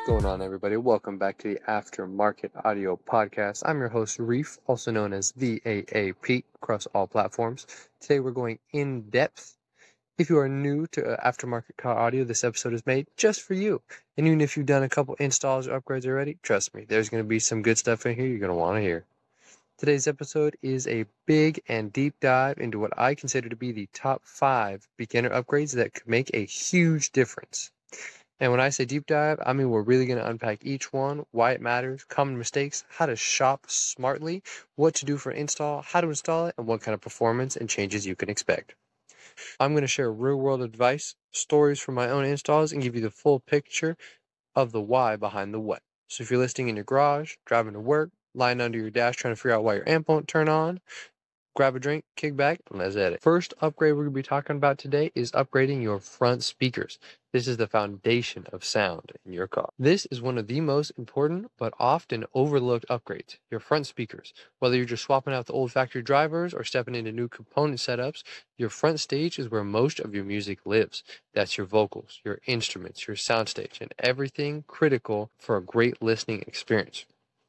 going on, everybody? Welcome back to the Aftermarket Audio Podcast. I'm your host, Reef, also known as VAAP, across all platforms. Today we're going in depth. If you are new to Aftermarket Car Audio, this episode is made just for you. And even if you've done a couple installs or upgrades already, trust me, there's going to be some good stuff in here you're going to want to hear. Today's episode is a big and deep dive into what I consider to be the top 5 beginner upgrades that could make a huge difference. And when I say deep dive, I mean we're really going to unpack each one, why it matters, common mistakes, how to shop smartly, what to do for install, how to install it, and what kind of performance and changes you can expect. I'm going to share real-world advice, stories from my own installs, and give you the full picture of the why behind the what. So if you're listening in your garage, driving to work, lying under your dash trying to figure out why your amp won't turn on, grab a drink, kick back, and let's hit it. First upgrade we're going to be talking about today is upgrading your front speakers. This is the foundation of sound in your car. This is one of the most important but often overlooked upgrades, your front speakers. Whether you're just swapping out the old factory drivers or stepping into new component setups, your front stage is where most of your music lives. That's your vocals, your instruments, your soundstage, and everything critical for a great listening experience.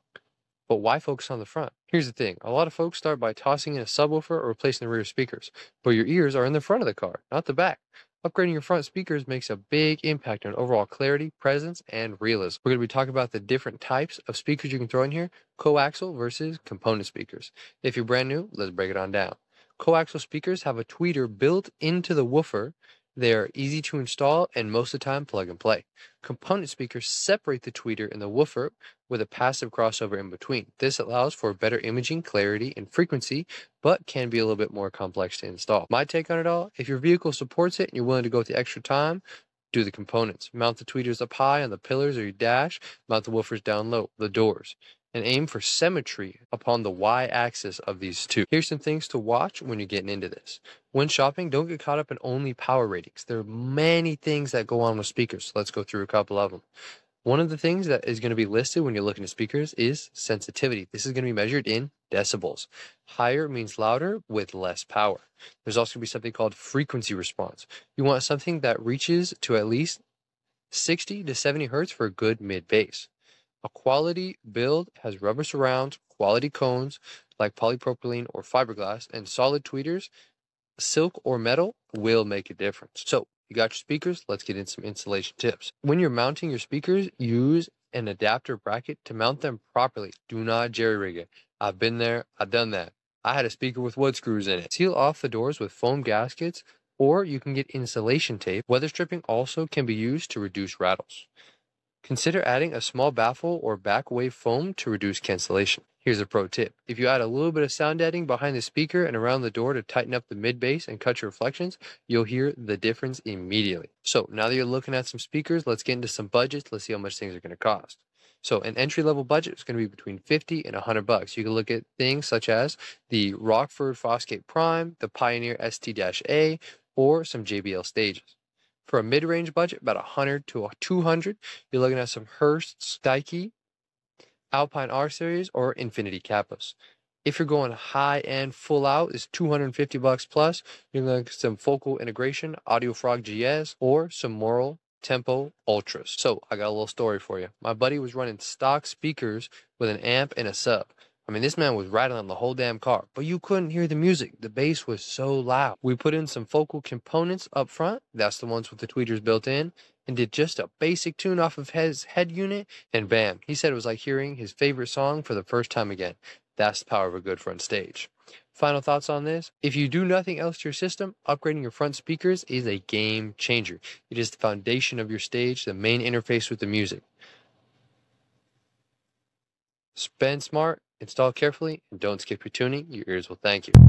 But why focus on the front? Here's the thing. A lot of folks start by tossing in a subwoofer or replacing the rear speakers, but your ears are in the front of the car, not the back. Upgrading your front speakers makes a big impact on overall clarity, presence, and realism. We're going to be talking about the different types of speakers you can throw in here, coaxial versus component speakers. If you're brand new, let's break it on down. Coaxial speakers have a tweeter built into the woofer. They are easy to install and most of the time plug and play. Component speakers separate the tweeter and the woofer with a passive crossover in between. This allows for better imaging, clarity, and frequency, but can be a little bit more complex to install. My take on it all, if your vehicle supports it and you're willing to go the extra time, do the components. Mount the tweeters up high on the pillars or your dash, mount the woofers down low, the doors, and aim for symmetry upon the y-axis of these two. Here's some things to watch when you're getting into this. When shopping, don't get caught up in only power ratings. There are many things that go on with speakers, so let's go through a couple of them. One of the things that is going to be listed when you're looking at speakers is sensitivity. This is going to be measured in decibels. Higher means louder with less power. There's also going to be something called frequency response. You want something that reaches to at least 60 to 70 hertz for a good mid-bass. A quality build has rubber surrounds, quality cones like polypropylene or fiberglass, and solid tweeters, silk or metal, will make a difference. So you got your speakers, let's get into some installation tips. When you're mounting your speakers, use an adapter bracket to mount them properly. Do not jerry-rig it. I've been there, I've done that. I had a speaker with wood screws in it. Seal off the doors with foam gaskets, or you can get insulation tape. Weather stripping also can be used to reduce rattles. Consider adding a small baffle or back wave foam to reduce cancellation. Here's a pro tip. If you add a little bit of sound deadening behind the speaker and around the door to tighten up the mid-bass and cut your reflections, you'll hear the difference immediately. So now that you're looking at some speakers, let's get into some budgets. Let's see how much things are going to cost. So an entry-level budget is going to be between $50 and $100. You can look at things such as the Rockford Fosgate Prime, the Pioneer ST-A, or some JBL stages. For a mid-range budget, about $100 to $200, you're looking at some Hursts Daiki, Alpine R Series, or Infinity Kappas. If you're going high-end, full-out, is $250 plus. You're looking at some Focal Integration, AudioFrog GS, or some Moral Tempo Ultras. So I got a little story for you. My buddy was running stock speakers with an amp and a sub. I mean, this man was rattling the whole damn car, but you couldn't hear the music. The bass was so loud. We put in some Focal components up front. That's the ones with the tweeters built in, and did just a basic tune off of his head unit, and bam, he said it was like hearing his favorite song for the first time again. That's the power of a good front stage. Final thoughts on this? If you do nothing else to your system, upgrading your front speakers is a game changer. It is the foundation of your stage, the main interface with the music. Spend smart, install carefully, and don't skip your tuning. Your ears will thank you.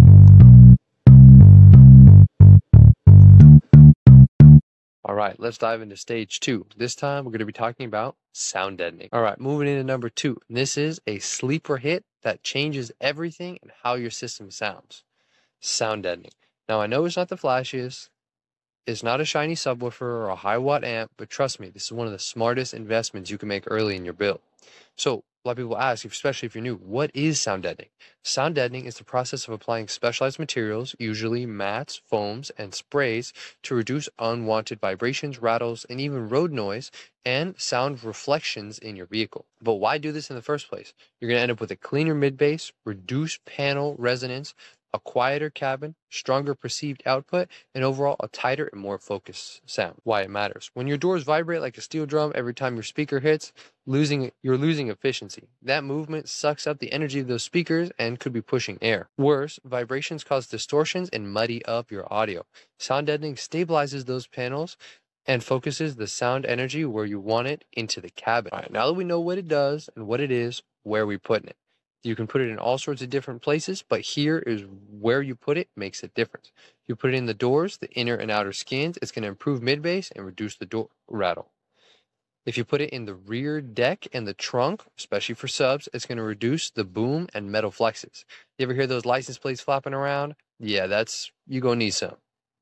All right, let's dive into stage 2. This time we're going to be talking about sound deadening. All right, moving into number 2. This is a sleeper hit that changes everything and how your system sounds. Sound deadening. Now I know it's not the flashiest, it's not a shiny subwoofer or a high watt amp, but trust me, this is one of the smartest investments you can make early in your build. So a lot of people ask, especially if you're new, what is sound deadening? Sound deadening is the process of applying specialized materials, usually mats, foams, and sprays, to reduce unwanted vibrations, rattles, and even road noise and sound reflections in your vehicle. But why do this in the first place? You're going to end up with a cleaner mid-bass, reduced panel resonance, a quieter cabin, stronger perceived output, and overall a tighter and more focused sound. Why it matters. When your doors vibrate like a steel drum every time your speaker hits, you're losing efficiency. That movement sucks up the energy of those speakers and could be pushing air. Worse, vibrations cause distortions and muddy up your audio. Sound deadening stabilizes those panels and focuses the sound energy where you want it into the cabin. All right, now that we know what it does and what it is, where are we putting it? You can put it in all sorts of different places, but here is where you put it makes a difference. You put it in the doors, the inner and outer skins, it's going to improve mid-bass and reduce the door rattle. If you put it in the rear deck and the trunk, especially for subs, it's going to reduce the boom and metal flexes. You ever hear those license plates flapping around? Yeah, you're going to need some.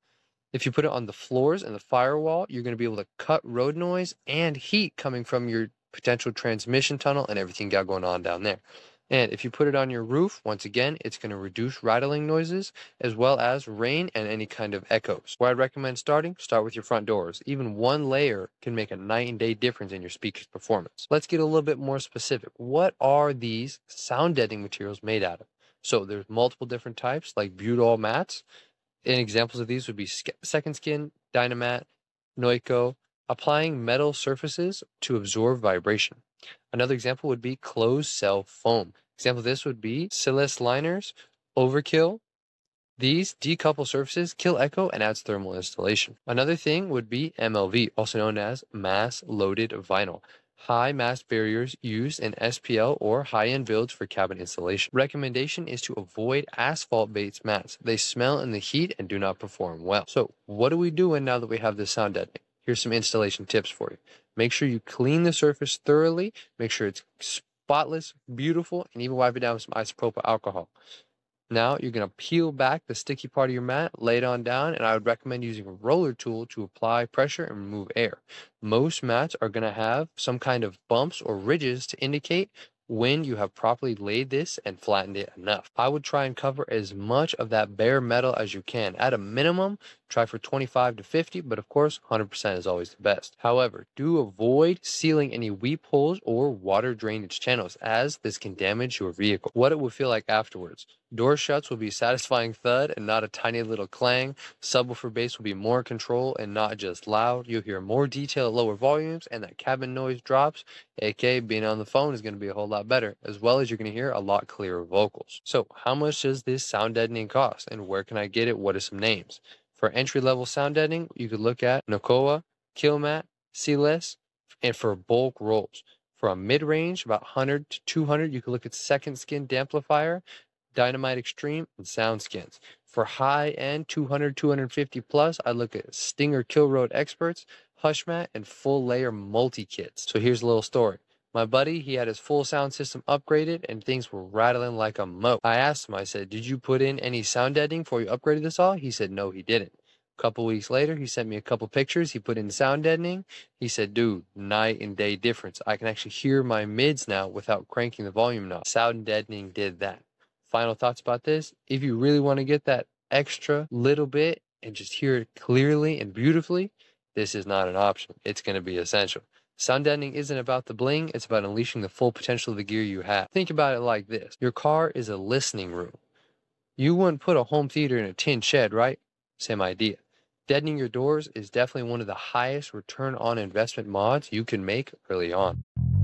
If you put it on the floors and the firewall, you're going to be able to cut road noise and heat coming from your potential transmission tunnel and everything you got going on down there. And if you put it on your roof, once again, it's going to reduce rattling noises as well as rain and any kind of echoes. Where I'd recommend starting, start with your front doors. Even one layer can make a night and day difference in your speaker's performance. Let's get a little bit more specific. What are these sound deadening materials made out of? So there's multiple different types like Budol mats. And examples of these would be Second Skin, Dynamat, Noiko, applying metal surfaces to absorb vibration. Another example would be closed cell foam. Example of this would be Silas liners, Overkill. These decouple surfaces, kill echo, and adds thermal insulation. Another thing would be MLV, also known as mass loaded vinyl. High mass barriers used in SPL or high-end builds for cabin insulation. Recommendation is to avoid asphalt-based mats. They smell in the heat and do not perform well. So what are we doing now that we have this sound deadening? Here's some installation tips for you. Make sure you clean the surface thoroughly. Make sure it's spotless, beautiful, and even wipe it down with some isopropyl alcohol. Now you're going to peel back the sticky part of your mat, lay it on down, and I would recommend using a roller tool to apply pressure and remove air. Most mats are going to have some kind of bumps or ridges to indicate when you have properly laid this and flattened it enough. I would try and cover as much of that bare metal as you can. At a minimum, try for 25 to 50, but of course, 100% is always the best. However, do avoid sealing any weep holes or water drainage channels, as this can damage your vehicle. What it will feel like afterwards. Door shuts will be a satisfying thud and not a tiny little clang. Subwoofer bass will be more control and not just loud. You'll hear more detail at lower volumes, and that cabin noise drops, aka being on the phone, is going to be a whole lot better, as well as you're going to hear a lot clearer vocals. So how much does this sound deadening cost, and where can I get it? What are some names? For entry-level sound deadening, you could look at Nokoa, Killmat, Silas, and for bulk rolls. For a mid-range, about 100 to 200, you could look at Second Skin Damplifier, Dynamite Extreme, and SoundSkins. For high-end, 200, 250 plus, I look at Stinger Kill Road Experts, Hushmat, and full-layer multi-kits. So here's a little story. My buddy, he had his full sound system upgraded and things were rattling like a moat. I asked him, I said, did you put in any sound deadening before you upgraded this all? He said, no, he didn't. A couple weeks later, he sent me a couple pictures. He put in sound deadening. He said, dude, night and day difference. I can actually hear my mids now without cranking the volume knob. Sound deadening did that. Final thoughts about this. If you really want to get that extra little bit and just hear it clearly and beautifully, this is not an option. It's going to be essential. Sound deadening isn't about the bling, it's about unleashing the full potential of the gear you have. Think about it like this. Your car is a listening room. You wouldn't put a home theater in a tin shed, right? Same idea. Deadening your doors is definitely one of the highest return on investment mods you can make early on.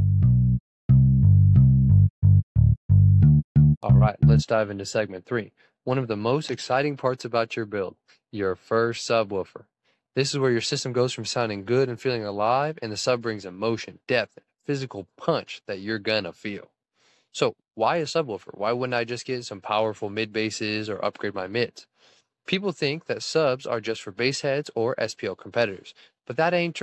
All right, let's dive into segment 3. One of the most exciting parts about your build, your first subwoofer. This is where your system goes from sounding good and feeling alive, and the sub brings emotion, depth, and physical punch that you're gonna feel. So why a subwoofer? Why wouldn't I just get some powerful mid basses or upgrade my mids? People think that subs are just for bass heads or SPL competitors, but that ain't true.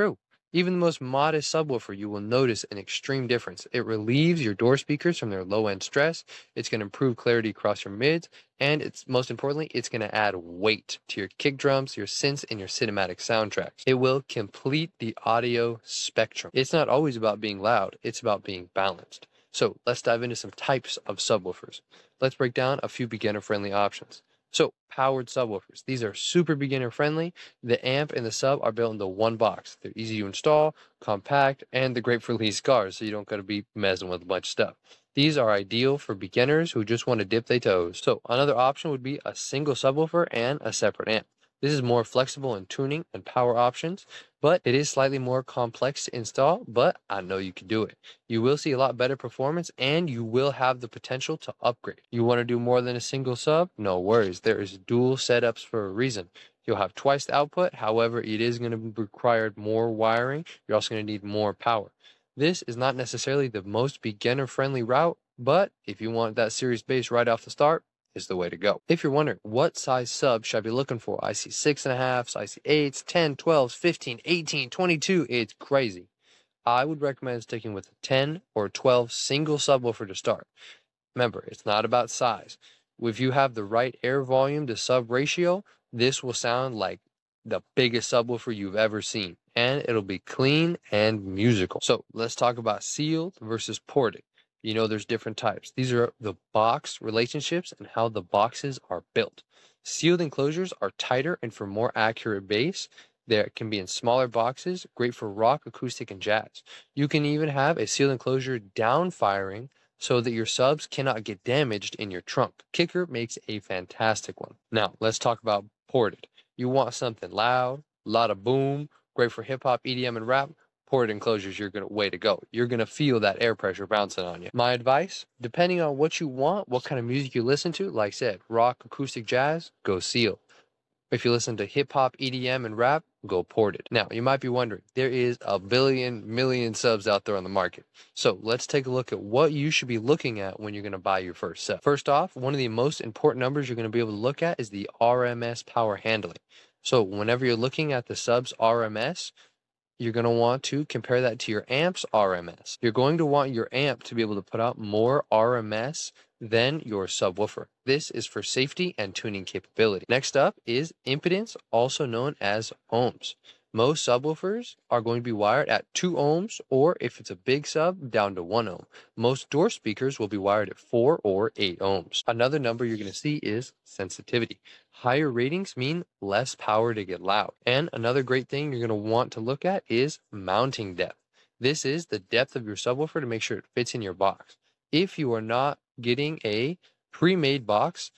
Even the most modest subwoofer, you will notice an extreme difference. It relieves your door speakers from their low-end stress, it's going to improve clarity across your mids, and it's most importantly, it's going to add weight to your kick drums, your synths, and your cinematic soundtracks. It will complete the audio spectrum. It's not always about being loud, it's about being balanced. So let's dive into some types of subwoofers. Let's break down a few beginner-friendly options. So, powered subwoofers. These are super beginner friendly. The amp and the sub are built into one box. They're easy to install, compact, and they're great for leased cars, so you don't got to be messing with a bunch of stuff. These are ideal for beginners who just want to dip their toes. So, another option would be a single subwoofer and a separate amp. This is more flexible in tuning and power options, but it is slightly more complex to install, but I know you can do it. You will see a lot better performance and you will have the potential to upgrade. You want to do more than a single sub? No worries. There is dual setups for a reason. You'll have twice the output. However, it is going to require more wiring. You're also going to need more power. This is not necessarily the most beginner friendly route, but if you want that serious bass right off the start, is the way to go. If you're wondering what size sub should I be looking for, I see 6.5s, I see 8s, 10, 12s, 15, 18, 22. It's crazy. I would recommend sticking with a 10 or 12 single subwoofer to start. Remember, it's not about size. If you have the right air volume to sub ratio, this will sound like the biggest subwoofer you've ever seen, and it'll be clean and musical. So let's talk about sealed versus ported. You know, there's different types. These are the box relationships and how the boxes are built. Sealed enclosures are tighter and for more accurate bass. They can be in smaller boxes, great for rock, acoustic, and jazz. You can even have a sealed enclosure down firing so that your subs cannot get damaged in your trunk. Kicker makes a fantastic one. Now, let's talk about ported. You want something loud, a lot of boom, great for hip hop, EDM, and rap. Ported enclosures, you're gonna way to go. You're gonna feel that air pressure bouncing on you. My advice, depending on what you want, what kind of music you listen to, like I said, rock, acoustic, jazz, go sealed. If you listen to hip hop, EDM, and rap, go ported. Now, you might be wondering, there is a million subs out there on the market. So let's take a look at what you should be looking at when you're going to buy your first sub. First off, one of the most important numbers you're going to be able to look at is the RMS power handling. So whenever you're looking at the sub's RMS, you're going to want to compare that to your amp's RMS. You're going to want your amp to be able to put out more RMS than your subwoofer. This is for safety and tuning capability. Next up is impedance, also known as ohms. Most subwoofers are going to be wired at 2 ohms, or if it's a big sub, down to 1 ohm. Most door speakers will be wired at 4 or 8 ohms. Another number you're going to see is sensitivity. Higher ratings mean less power to get loud. And another great thing you're going to want to look at is mounting depth. This is the depth of your subwoofer to make sure it fits in your box. If you are not getting a pre-made box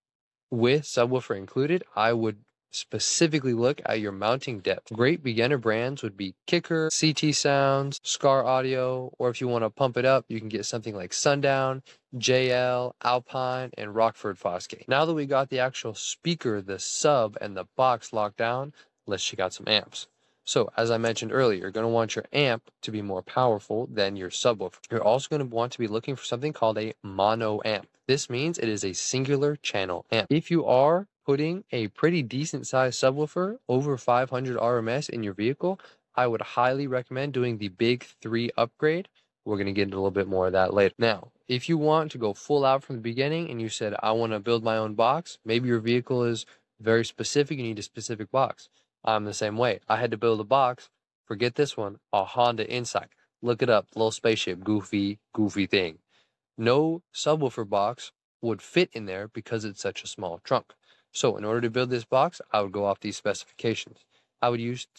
with subwoofer included, I would specifically look at your mounting depth. Great beginner brands would be Kicker, CT Sounds, Scar Audio, or if you want to pump it up, you can get something like Sundown, JL, Alpine, and Rockford Fosgate. Now that we got the actual speaker, the sub, and the box locked down, let's check out some amps. So, as I mentioned earlier, you're going to want your amp to be more powerful than your subwoofer. You're also going to want to be looking for something called a mono amp. This means it is a singular channel amp. If you are putting a pretty decent sized subwoofer over 500 RMS in your vehicle, I would highly recommend doing the Big 3 upgrade. We're going to get into a little bit more of that later. Now, if you want to go full out from the beginning and you said, I want to build my own box, maybe your vehicle is very specific, you need a specific box. I'm the same way. I had to build a box. Forget this one, a Honda Insight. Look it up, little spaceship, goofy thing. No subwoofer box would fit in there because it's such a small trunk. So in order to build this box, I would go off these specifications. I would use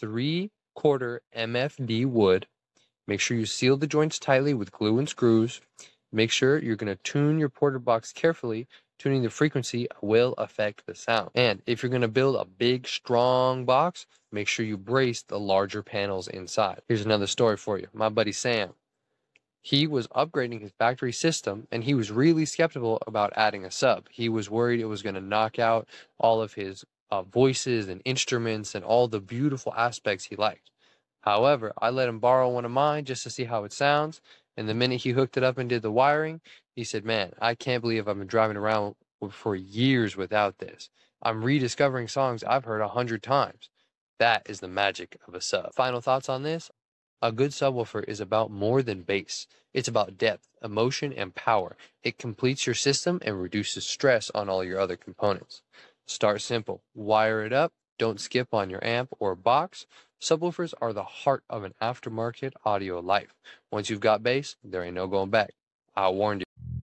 3/4 MFD wood. Make sure you seal the joints tightly with glue and screws. Make sure you're going to tune your porter box carefully. Tuning the frequency will affect the sound. And if you're going to build a big, strong box, make sure you brace the larger panels inside. Here's another story for you. My buddy Sam, he was upgrading his factory system and he was really skeptical about adding a sub. He was worried it was going to knock out all of his voices and instruments and all the beautiful aspects he liked. However, I let him borrow one of mine just to see how it sounds. And the minute he hooked it up and did the wiring, he said, man, I can't believe I've been driving around for years without this. I'm rediscovering songs I've heard 100 times. That is the magic of a sub. Final thoughts on this? A good subwoofer is about more than bass. It's about depth, emotion, and power. It completes your system and reduces stress on all your other components. Start simple. Wire it up. Don't skip on your amp or box. Subwoofers are the heart of an aftermarket audio life. Once you've got bass, there ain't no going back. I warned you.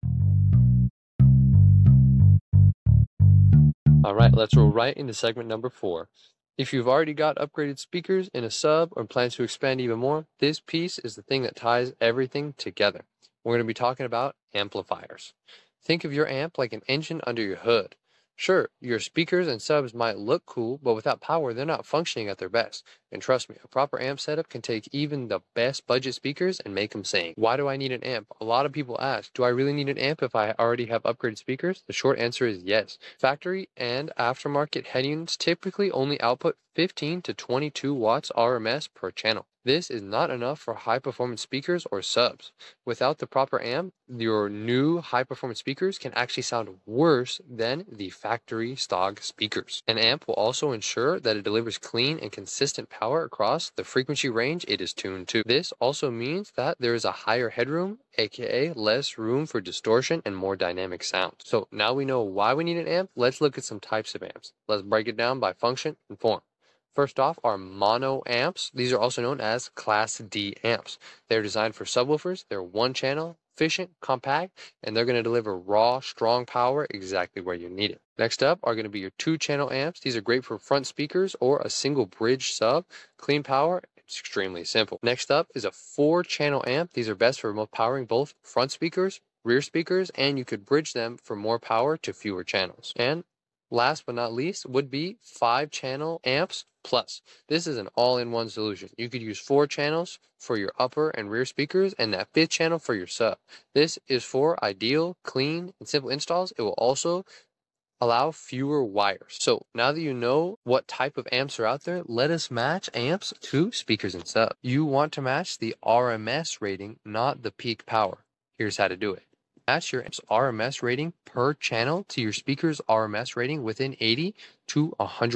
All right, let's roll right into segment number 4. If you've already got upgraded speakers in a sub or plan to expand even more, this piece is the thing that ties everything together. We're going to be talking about amplifiers. Think of your amp like an engine under your hood. Sure, your speakers and subs might look cool, but without power, they're not functioning at their best. And trust me, a proper amp setup can take even the best budget speakers and make them sing. Why do I need an amp? A lot of people ask, do I really need an amp if I already have upgraded speakers? The short answer is yes. Factory and aftermarket head units typically only output 15 to 22 watts RMS per channel. This is not enough for high-performance speakers or subs. Without the proper amp, your new high-performance speakers can actually sound worse than the factory stock speakers. An amp will also ensure that it delivers clean and consistent power across the frequency range it is tuned to. This also means that there is a higher headroom, aka less room for distortion and more dynamic sound. So now we know why we need an amp, let's look at some types of amps. Let's break it down by function and form. First off are mono amps. These are also known as Class D amps. They're designed for subwoofers. They're one channel, efficient, compact, and they're going to deliver raw, strong power exactly where you need it. Next up are going to be your 2-channel amps. These are great for front speakers or a single bridge sub. Clean power. It's extremely simple. Next up is a 4-channel amp. These are best for powering both front speakers, rear speakers, and you could bridge them for more power to fewer channels. And last but not least would be 5-channel amps plus. This is an all-in-one solution. You could use 4 channels for your upper and rear speakers and that 5th channel for your sub. This is for ideal, clean, and simple installs. It will also allow fewer wires. So now that you know what type of amps are out there, let us match amps to speakers and sub. You want to match the RMS rating, not the peak power. Here's how to do it. Match your amp's RMS rating per channel to your speaker's RMS rating within 80 to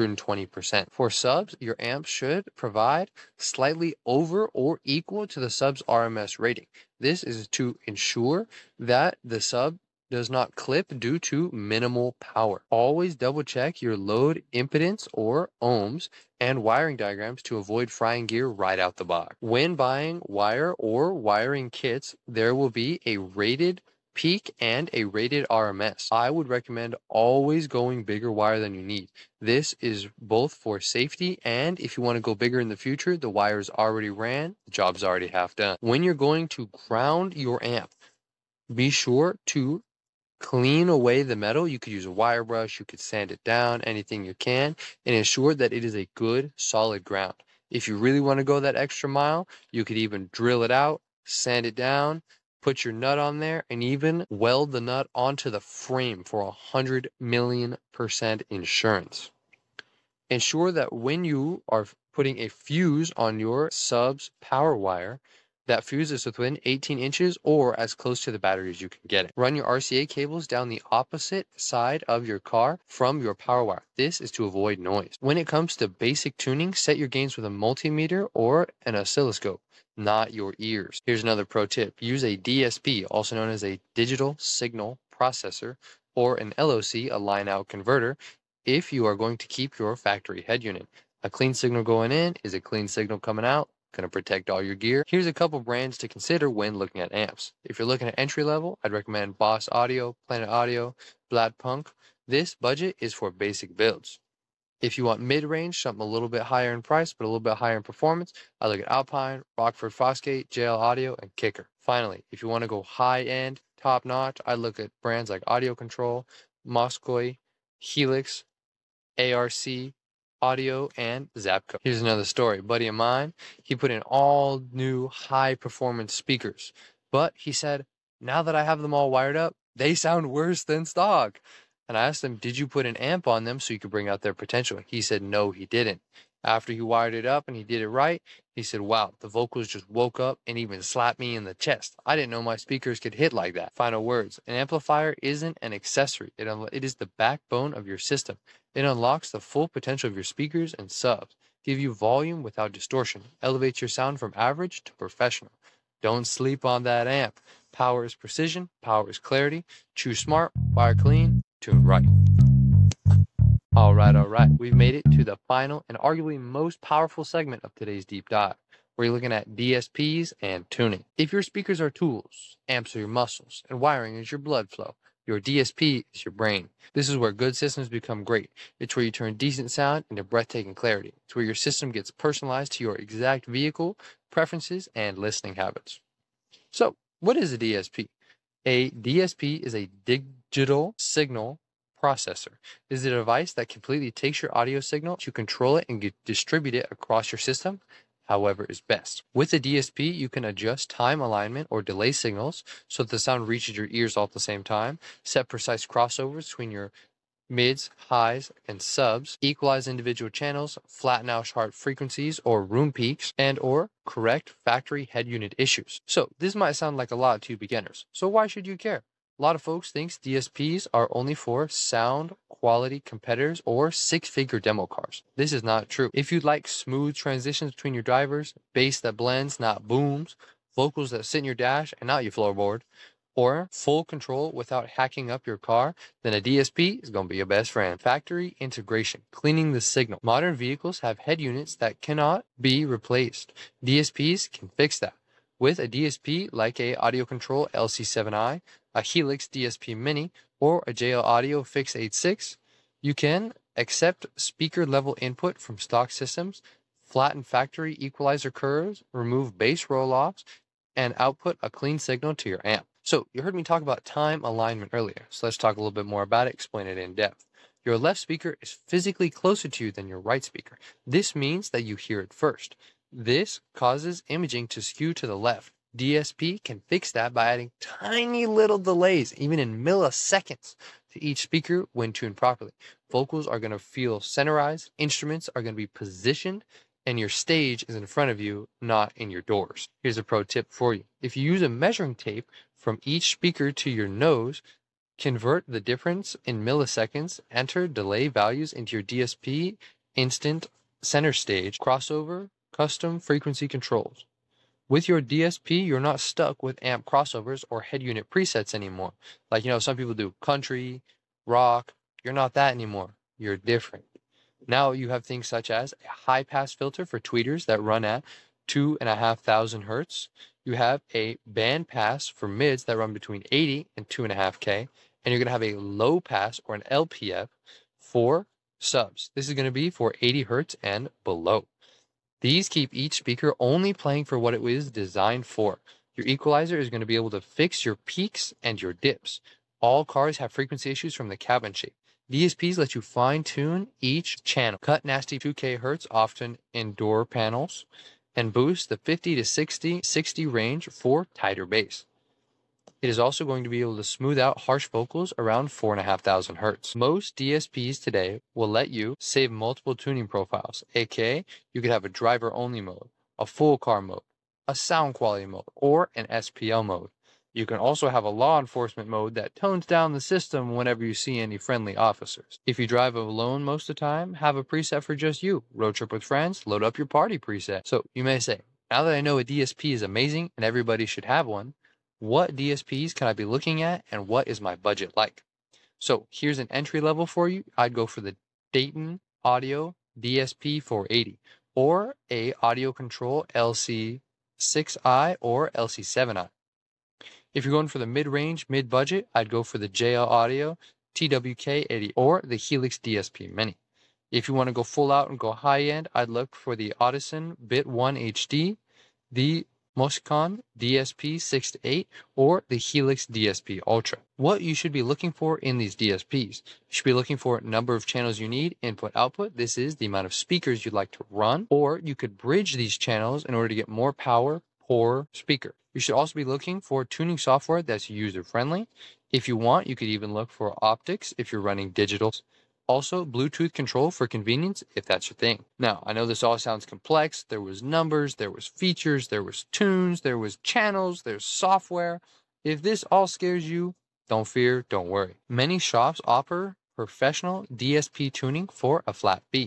120%. For subs, your amp should provide slightly over or equal to the sub's RMS rating. This is to ensure that the sub does not clip due to minimal power. Always double check your load impedance or ohms and wiring diagrams to avoid frying gear right out the box. When buying wire or wiring kits, there will be a rated peak and a rated RMS. I would recommend always going bigger wire than you need. This is both for safety and if you want to go bigger in the future, the wires already ran, the job's already half done. When you're going to ground your amp, be sure to clean away the metal. You could use a wire brush, you could sand it down, anything you can, and ensure that it is a good solid ground. If you really want to go that extra mile, you could even drill it out, sand it down, put your nut on there, and even weld the nut onto the frame for 100 million% insurance. Ensure that when you are putting a fuse on your sub's power wire, that fuse is within 18 inches or as close to the battery as you can get it. Run your RCA cables down the opposite side of your car from your power wire. This is to avoid noise. When it comes to basic tuning, set your gains with a multimeter or an oscilloscope, not your ears. Here's another pro tip. Use a DSP, also known as a digital signal processor, or an LOC, a line-out converter, if you are going to keep your factory head unit. A clean signal going in is a clean signal coming out. Going to protect all your gear. Here's a couple brands to consider when looking at amps. If you're looking at entry level, I'd recommend Boss Audio, Planet Audio, Vlad Punk. This budget is for basic builds. If you want mid-range, something a little bit higher in price, but a little bit higher in performance, I look at Alpine, Rockford Fosgate, JL Audio, and Kicker. Finally, if you want to go high-end, top-notch, I look at brands like Audio Control, Moskoi, Helix, ARC, Audio, and Zapco. Here's another story. A buddy of mine, he put in all new high performance speakers, but he said, now that I have them all wired up, they sound worse than stock. And I asked him, did you put an amp on them so you could bring out their potential? He said, no, he didn't. After he wired it up and he did it right, he said, wow, the vocals just woke up and even slapped me in the chest. I didn't know my speakers could hit like that. Final words. An amplifier isn't an accessory. It is the backbone of your system. It unlocks the full potential of your speakers and subs. give you volume without distortion, elevates your sound from average to professional. Don't sleep on that amp. Power is precision, power is clarity. Choose smart, wire clean, tune right. All right. We've made it to the final and arguably most powerful segment of today's deep dive, where you're looking at DSPs and tuning. If your speakers are tools, amps are your muscles, and wiring is your blood flow, your DSP is your brain. This is where good systems become great. It's where you turn decent sound into breathtaking clarity. It's where your system gets personalized to your exact vehicle, preferences, and listening habits. So, what is a DSP? A DSP is a digital signal processor. It is a device that completely takes your audio signal to control it and distribute it across your system however is best. With a DSP, you can adjust time alignment or delay signals so that the sound reaches your ears all at the same time, set precise crossovers between your mids, highs, and subs, equalize individual channels, flatten out sharp frequencies or room peaks, and or correct factory head unit issues. So this might sound like a lot to beginners. So why should you care? A lot of folks think DSPs are only for sound quality competitors or six-figure demo cars. This is not true. If you'd like smooth transitions between your drivers, bass that blends, not booms, vocals that sit in your dash and not your floorboard, or full control without hacking up your car, then a DSP is going to be your best friend. Factory integration, cleaning the signal. Modern vehicles have head units that cannot be replaced. DSPs can fix that. With a DSP like a Audio Control LC7i, a Helix DSP Mini, or a JL Audio Fix 86, you can accept speaker level input from stock systems, flatten factory equalizer curves, remove bass roll-offs, and output a clean signal to your amp. So you heard me talk about time alignment earlier, so let's talk a little bit more about it, explain it in depth. Your left speaker is physically closer to you than your right speaker. This means that you hear it first. This causes imaging to skew to the left. DSP can fix that by adding tiny little delays, even in milliseconds, to each speaker when tuned properly. Vocals are going to feel centerized, instruments are going to be positioned, and your stage is in front of you, not in your doors. Here's a pro tip for you. If you use a measuring tape from each speaker to your nose, convert the difference in milliseconds, enter delay values into your DSP, instant, center stage, crossover, custom frequency controls. With your DSP, you're not stuck with amp crossovers or head unit presets anymore. Like, some people do country, rock. You're not that anymore. You're different. Now you have things such as a high pass filter for tweeters that run at 2,500 hertz. You have a band pass for mids that run between 80 and 2.5K. And you're going to have a low pass or an LPF for subs. This is going to be for 80 hertz and below. These keep each speaker only playing for what it was designed for. Your equalizer is going to be able to fix your peaks and your dips. All cars have frequency issues from the cabin shape. DSPs let you fine-tune each channel, cut nasty 2K hertz, often in door panels, and boost the 50 to 60 range for tighter bass. It is also going to be able to smooth out harsh vocals around 4,500 hertz. Most DSPs today will let you save multiple tuning profiles, aka you could have a driver-only mode, a full car mode, a sound quality mode, or an SPL mode. You can also have a law enforcement mode that tones down the system whenever you see any friendly officers. If you drive alone most of the time, have a preset for just you. Road trip with friends, load up your party preset. So you may say, now that I know a DSP is amazing and everybody should have one, what DSPs can I be looking at and what is my budget like? So here's an entry level for you. I'd go for the Dayton Audio DSP 480 or a Audio Control LC6i or LC7i. If you're going for the mid-range, mid-budget, I'd go for the JL Audio TWK80 or the Helix DSP Mini. If you want to go full out and go high-end, I'd look for the Audison Bit 1 HD, the Moscon DSP 6-8, or the Helix DSP Ultra. What you should be looking for in these DSPs. You should be looking for number of channels you need, input, output. This is the amount of speakers you'd like to run, or you could bridge these channels in order to get more power per speaker. You should also be looking for tuning software that's user-friendly. If you want, you could even look for optics if you're running digital. Also, Bluetooth control for convenience if that's your thing. Now, I know this all sounds complex. There was numbers, there was features, there was tunes, there was channels, there's software. If this all scares you, don't fear, don't worry. Many shops offer professional DSP tuning for a flat fee.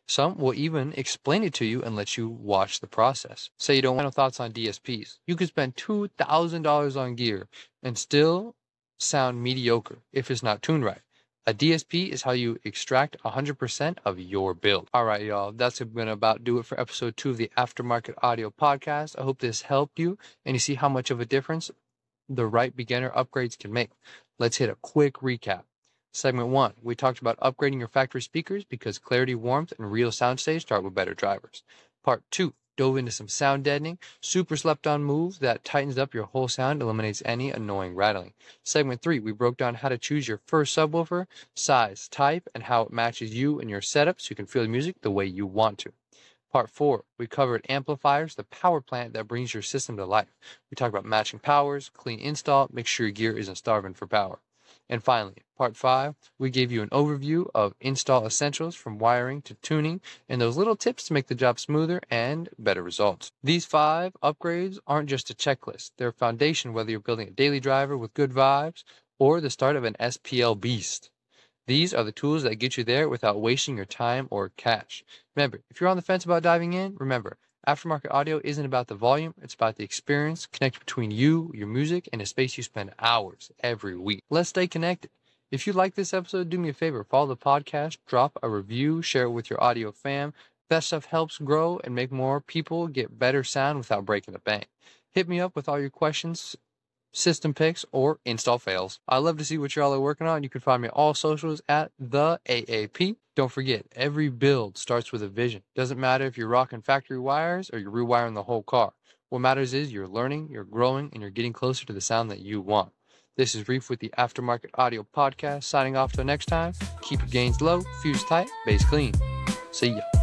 Some will even explain it to you and let you watch the process. Say you don't want final thoughts on DSPs. You could spend $2,000 on gear and still sound mediocre if it's not tuned right. A DSP is how you extract 100% of your build. All right, y'all, that's going to about do it for episode 2 of the Aftermarket Audio Podcast. I hope this helped you and you see how much of a difference the right beginner upgrades can make. Let's hit a quick recap. Segment 1, we talked about upgrading your factory speakers because clarity, warmth, and real soundstage start with better drivers. Part 2, dove into some sound deadening, super slept on move that tightens up your whole sound, eliminates any annoying rattling. Segment 3, we broke down how to choose your first subwoofer, size, type, and how it matches you and your setup so you can feel the music the way you want to. Part 4, we covered amplifiers, the power plant that brings your system to life. We talked about matching powers, clean install, make sure your gear isn't starving for power. And finally, part 5, we gave you an overview of install essentials from wiring to tuning and those little tips to make the job smoother and better results. These 5 upgrades aren't just a checklist. They're a foundation whether you're building a daily driver with good vibes or the start of an SPL beast. These are the tools that get you there without wasting your time or cash. Remember, if you're on the fence about diving in, remember, Aftermarket Audio isn't about the volume, it's about the experience connected between you, your music, and a space you spend hours every week. Let's stay connected. If you like this episode, do me a favor, follow the podcast, drop a review, share it with your audio fam. That stuff helps grow and make more people get better sound without breaking the bank. Hit me up with all your questions, system picks, or install fails. I love to see what y'all are working on. You can find me on all socials at the AAP. Don't forget, every build starts with a vision. Doesn't matter if you're rocking factory wires or you're rewiring the whole car. What matters is you're learning, you're growing, and you're getting closer to the sound that you want. This is Reef with the Aftermarket Audio Podcast, signing off till next time. Keep your gains low, fuse tight, bass clean. See ya.